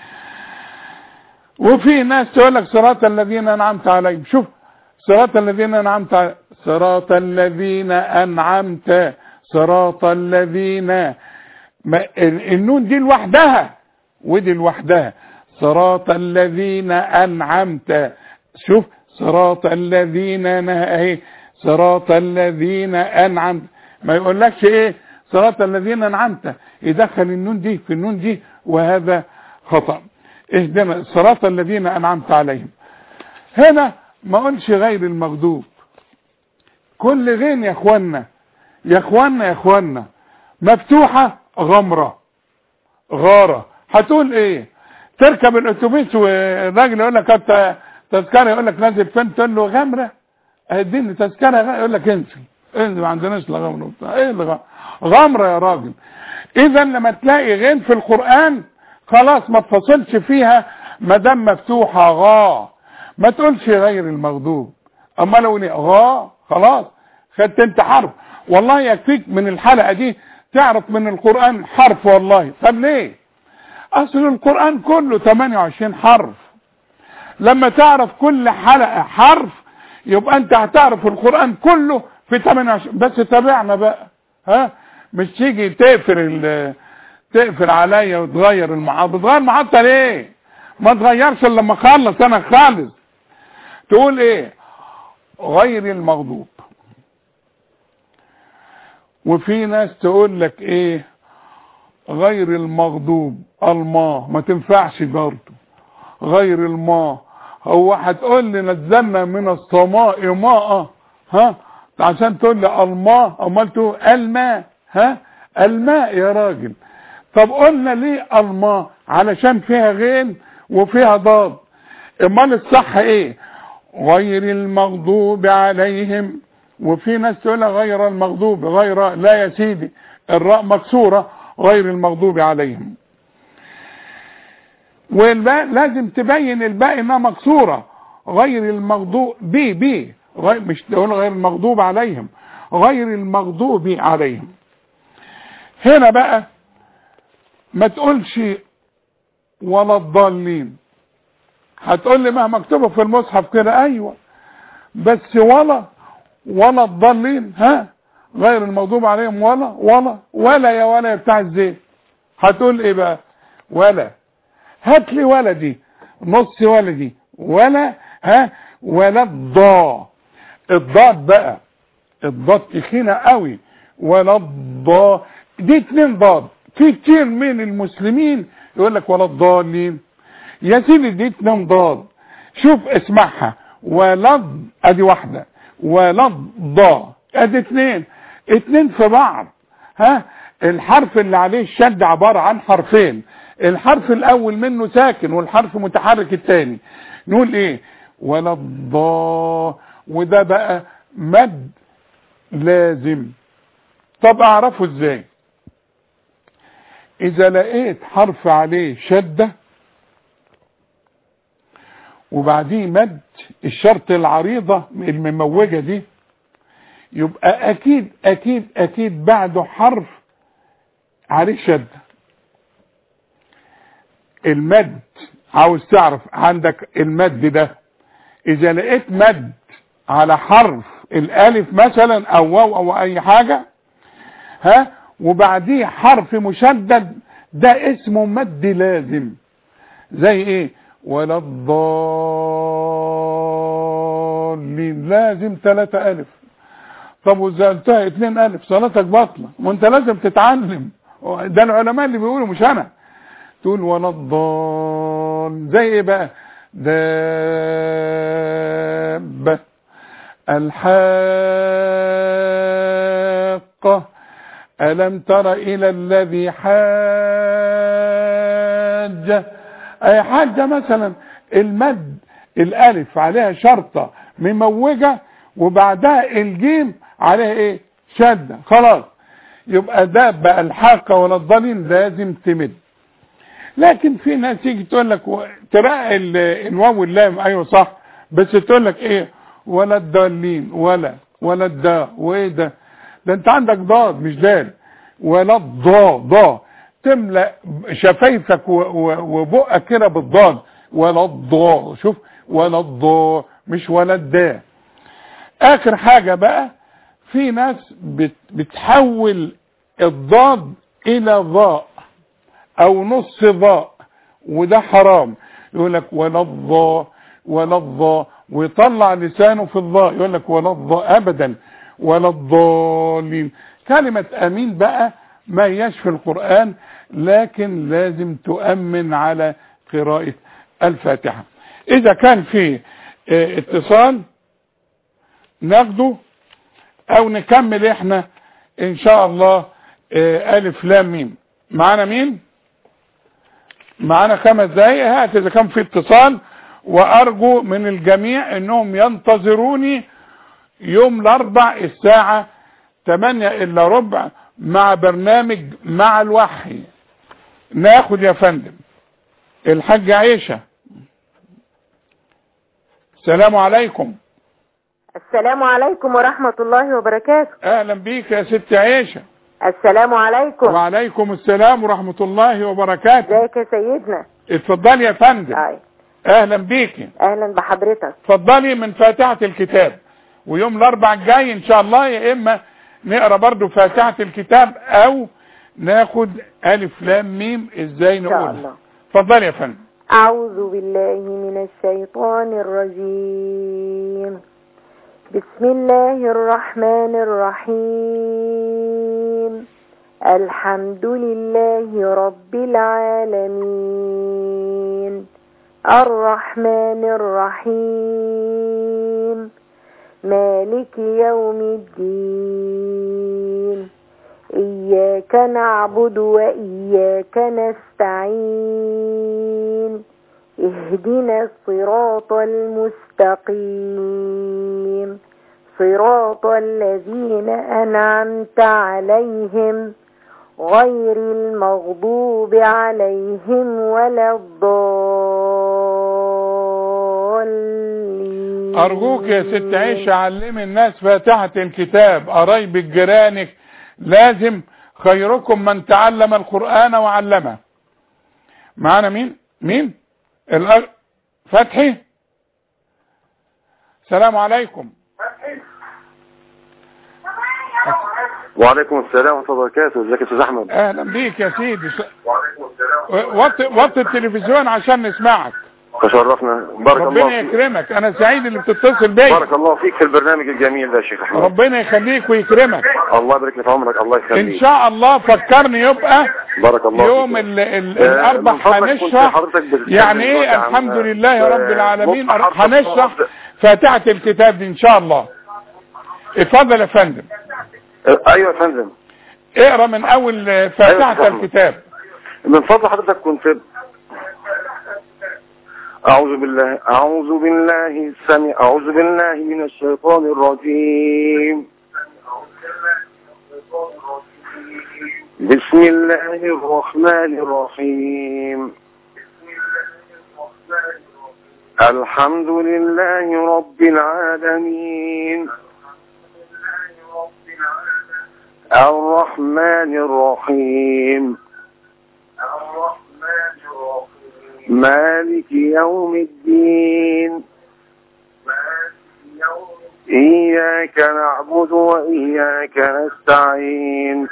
وفي ناس تقول لك صراط الذين انعمت عليهم. شوف، صراط الذين انعمت عليهم، صراط الذين انعمت، صراط الذين، النون دي لوحدها ودي لوحدها، صراط الذين انعمت. شوف، صراط الذين اهي، صراط الذين انعمت. ما يقولكش ايه صراط الذين انعمت، يدخل النون دي في النون دي، وهذا خطأ. اهدنا صراط الذين انعمت عليهم. هنا ما قلش غير المغضوب. كل غين يا اخوانا، يا اخوانا، يا اخوانا، مفتوحة غمرة غارة. هتقول ايه؟ تركب الاتوبيس والراجل يقول لك انت تذكرة، يقول لك نازل فين؟ تقول له غمرة، اديني تذكرة، يقول لك انزل ما عندناش لا غمرة وبتاع. ايه غمرة يا راجل؟ اذا لما تلاقي غين في القرآن خلاص ما تفصلش فيها، ما دام مفتوحة غا، ما تقولش غير المغضوب. اما لو غا خلاص خدت انت حرف. والله يكفيك من الحلقة دي تعرف من القرآن حرف والله. طب ليه؟ اصل القرآن كله 28 حرف. لما تعرف كل حلقة حرف يبقى انت هتعرف القرآن كله في 28. بس تابعنا بقى، ها، مش تيجي تقفل عليا وتغير المحاضرة. بتغير المحاضرة ليه؟ ما تغيرش الا لما اخلص انا خالص. تقول ايه؟ غير المغضوب. وفي ناس تقول لك ايه؟ غير المغضوب، الماء ما تنفعش برضه. غير الماء، هو هتقول لي نزلنا من السماء ماء، ها، عشان تقول لي الماء، امال تقول الماء، ها، الماء يا راجل. طب قلنا ليه الماء؟ علشان فيها غين وفيها ضاد. امال الصح ايه؟ غير المغضوب عليهم. وفي ناس تقول غير المغضوب، غير، لا يا سيدي، الراء مكسورة، غير المغضوب عليهم. والباء لازم تبين الباء انها مكسورة، غير المغضوب بي مش تقول غير المغضوب عليهم، غير المغضوب عليهم. هنا بقى ما تقولش ولا الضالين. هتقول لي ما مكتوبه في المصحف كده، ايوه بس ولا الضالين، ها غير المغضوب عليهم ولا يا بتاع الزيت. هتقول ايه بقى؟ ولا، هات لي ولا دي نص ولا دي ولا، ها ولا الضاد بقى، الضاد تخينه قوي، ولا دي 2 ضاد. في كتير من المسلمين يقول لك ولا الضالين، يا سيدي دي 2 ضاد. شوف اسمعها، ولا ادي واحده، ولا الضا ادي 2 في بعض. ها الحرف اللي عليه الشد عباره عن حرفين، الحرف الاول منه ساكن والحرف متحرك الثاني. نقول ايه؟ ولا الضا، وده بقى مد لازم. طب اعرفه ازاي؟ اذا لقيت حرف عليه شدة وبعديه مد، الشرط العريضة المموجة دي، يبقى اكيد اكيد اكيد بعده حرف عليه شدة. المد، عاوز تعرف عندك المد ده، اذا لقيت مد على حرف الالف مثلا او واو او اي حاجة، ها وبعديه حرف مشدد، ده اسمه مد لازم. زي ايه؟ ولا الضالين، لازم 3 ألف. طب وإذا قلتها 2 ألف صلاتك باطلة، وانت لازم تتعلم، ده العلماء اللي بيقولوا مش انا. تقول ولا الضال. زي ايه بقى؟ دابة، الحاقة، ألم تر إلى الذي حاج. أي حاجة مثلا المد الألف عليها شرطة مموجة وبعدها الجيم عليها ايه؟ شدة، خلاص يبقى ده بقى الحاقة ولا الضالين لازم تمد. لكن في ناس تيجي تقول لك تراعي الواو واللام، ايوه صح، بس تقول لك ايه؟ ولا الضالين، ولا الدا، وايه ده انت عندك ضاد مش دال. ولا الضا تملأ شفايفك وبقك كده بالضاد. ولا الضا، شوف ولا الضا مش ولا الدا. اخر حاجة بقى، في ناس بتحول الضاد الى ضاء او نص ضاء، وده حرام. يقول لك ولا الضاء ويطلع لسانه في الضاء، يقول لك ولا الضاء ابدا، ولا الضالين. كلمة امين بقى ما هياش في القرآن، لكن لازم تؤمن على قراءة الفاتحة. اذا كان في اتصال ناخده او نكمل احنا ان شاء الله. الف لام ميم. معانا مين؟ معانا 5 دقايق. هات اذا كان في اتصال، وارجو من الجميع انهم ينتظروني يوم الاربع الساعة 8:15 مع برنامج مع الوحي. ناخد يا فندم الحاج عيشة. السلام عليكم. السلام عليكم ورحمة الله وبركاته. اهلا بيك يا ست عيشة. السلام عليكم. وعليكم السلام ورحمة الله وبركاته. ازيك يا سيدنا؟ اتفضلي يا فندم. اهلا بيكي. اهلا بحضرتك. اتفضلي من فاتحة الكتاب. ويوم الاربع الجاي ان شاء الله يا اما نقرا برضو فاتحة الكتاب او ناخد الف لام ميم ازاي نقولها. اتفضلي يا فندم. اعوذ بالله من الشيطان الرجيم. بسم الله الرحمن الرحيم. الحمد لله رب العالمين الرحمن الرحيم مالك يوم الدين إياك نعبد وإياك نستعين اهدنا الصراط المستقيم صراط الذين أنعمت عليهم غير المغضوب عليهم ولا الضالين. أرجوك يا ست عيشة علمي الناس فاتحة الكتاب، قرايبك جيرانك، لازم خيركم من تعلم القرآن وعلمه. معنا مين فتحي. السلام عليكم. وعليكم السلام ورحمة الله وبركاته. ازيك يا استاذ احمد؟ اهلا بيك يا سيدي. وطي التلفزيون عشان نسمعك. تشرفنا. بارك الله ربنا يكرمك. انا سعيد اللي بتتصل بيا. بارك الله فيك في البرنامج الجميل ده يا شيخ احمد. ربنا يخليك ويكرمك. الله يبارك لك في عمرك. الله يخليك ان شاء الله. فكرني يبقى بارك الله يوم الاربع هنشرح يعني ايه الحمد لله رب العالمين. هنشرح فاتحة الكتاب دي ان شاء الله. اتفضل يا فندم. ايوه يا فندم. اقرا من اول فاتحة الكتاب. من فضل حضرتك كنت أعوذ بالله من الشيطان الرجيم. بسم الله الرحمن الرحيم. الحمد لله رب العالمين الرحمن الرحيم مالك يوم الدين إياك نعبد وإياك نستعين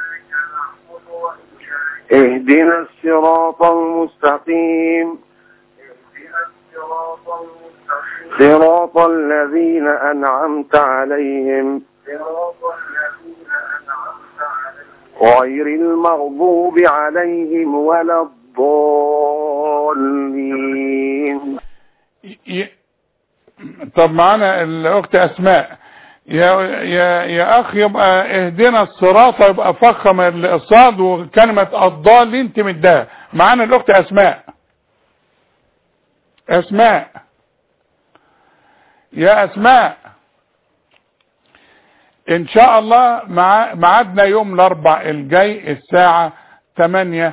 اهدنا الصراط المستقيم صراط الذين أنعمت عليهم غير المغضوب عليهم ولا الضالين. طب معانا الأخت أسماء. يا أخ يبقى اهدنا الصراط، يبقى فخم الصاد وكلمة الضالين تمدها. معانا الأخت أسماء. يا أسماء ان شاء الله معادنا يوم الاربع الجاي الساعة 8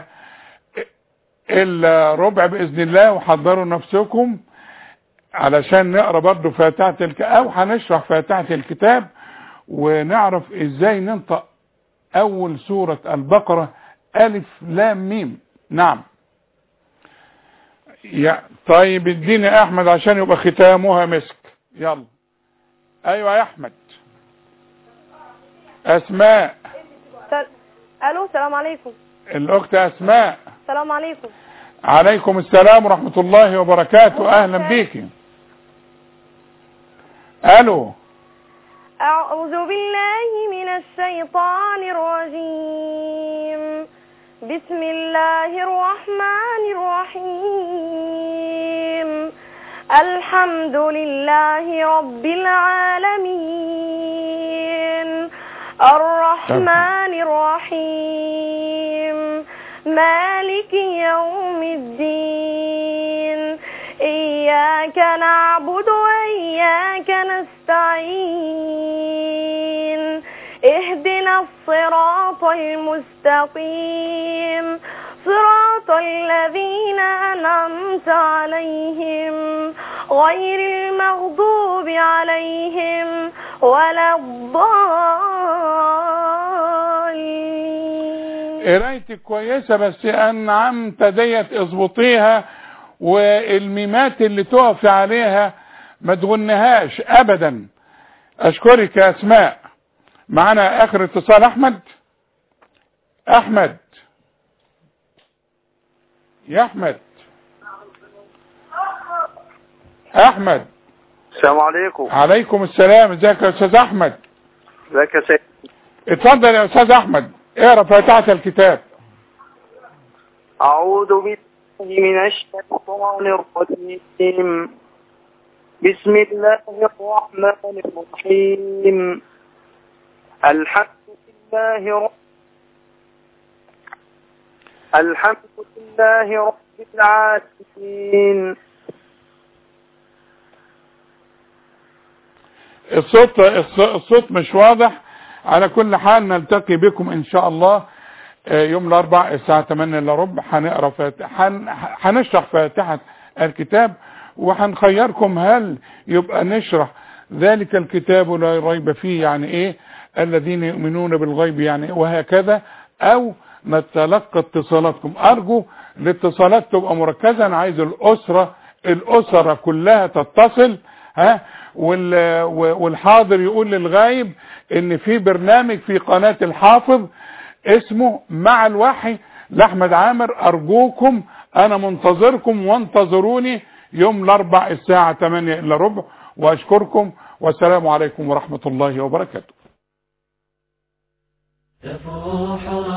الا ربع باذن الله. وحضروا نفسكم علشان نقرا برضه فاتحة او هنشرح فاتحة الكتاب ونعرف ازاي ننطق اول سورة البقرة الف لام ميم. نعم. طيب اديني احمد عشان يبقى ختامها مسك. يلا. ايوه يا احمد. أسماء. ألو السلام عليكم. الأخت أسماء. السلام عليكم. عليكم السلام ورحمة الله وبركاته. أهلا بيكي. ألو. أعوذ بالله من الشيطان الرجيم. بسم الله الرحمن الرحيم. الحمد لله رب العالمين الرحمن الرحيم مالك يوم الدين إياك نعبد وإياك نستعين اهدنا الصراط المستقيم صراط الذين أنعمت عليهم غير المغضوب عليهم ولا الضالين. قرايتك كويسة بس أنعمت ديت اظبطيها، والميمات اللي تقف عليها ما تغنهاش أبدا. أشكرك يا أسماء. معنا آخر اتصال. أحمد. يا أحمد. السلام عليكم. عليكم السلام. ازيك يا أستاذ أحمد؟ ازيك يا سيد؟ اتفضل يا أستاذ أحمد، اقرأ فاتحة الكتاب. أعوذ بالله من الشيطان الرجيم. بسم الله الرحمن الرحيم. الحمد لله رب العالمين. الصوت مش واضح. على كل حال نلتقي بكم ان شاء الله يوم الاربعاء الساعة 8 الا ربع هنقرا هنشرح فاتحة الكتاب، وهنخيركم هل يبقى نشرح ذلك الكتاب لا ريب فيه يعني ايه، الذين يؤمنون بالغيب يعني وهكذا، او نتلقى اتصالاتكم. ارجو الاتصالات تبقى مركزة، انا عايز الاسرة كلها تتصل، والحاضر يقول للغايب ان في برنامج في قناة الحافظ اسمه مع الوحي لأحمد عامر. ارجوكم انا منتظركم، وانتظروني يوم الاربع الساعة 8 الا ربع، واشكركم والسلام عليكم ورحمة الله وبركاته.